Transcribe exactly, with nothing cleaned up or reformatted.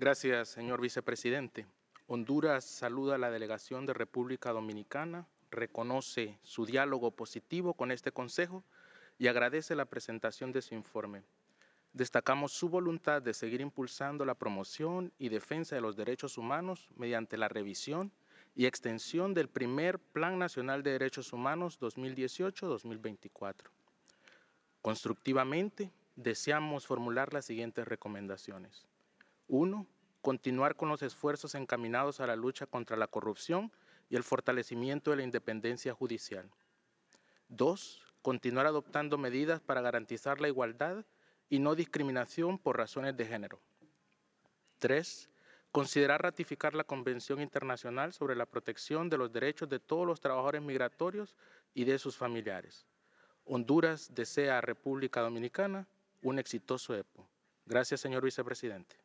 Gracias, señor vicepresidente. Honduras saluda a la delegación de República Dominicana, reconoce su diálogo positivo con este Consejo y agradece la presentación de su informe. Destacamos su voluntad de seguir impulsando la promoción y defensa de los derechos humanos mediante la revisión y extensión del primer Plan Nacional de Derechos Humanos dos mil dieciocho a dos mil veinticuatro. Constructivamente, deseamos formular las siguientes recomendaciones. uno. Continuar con los esfuerzos encaminados a la lucha contra la corrupción y el fortalecimiento de la independencia judicial. dos. Continuar adoptando medidas para garantizar la igualdad y no discriminación por razones de género. tres. Considerar ratificar la Convención Internacional sobre la Protección de los Derechos de todos los trabajadores migratorios y de sus familiares. Honduras desea a República Dominicana un exitoso E P O. Gracias, señor vicepresidente.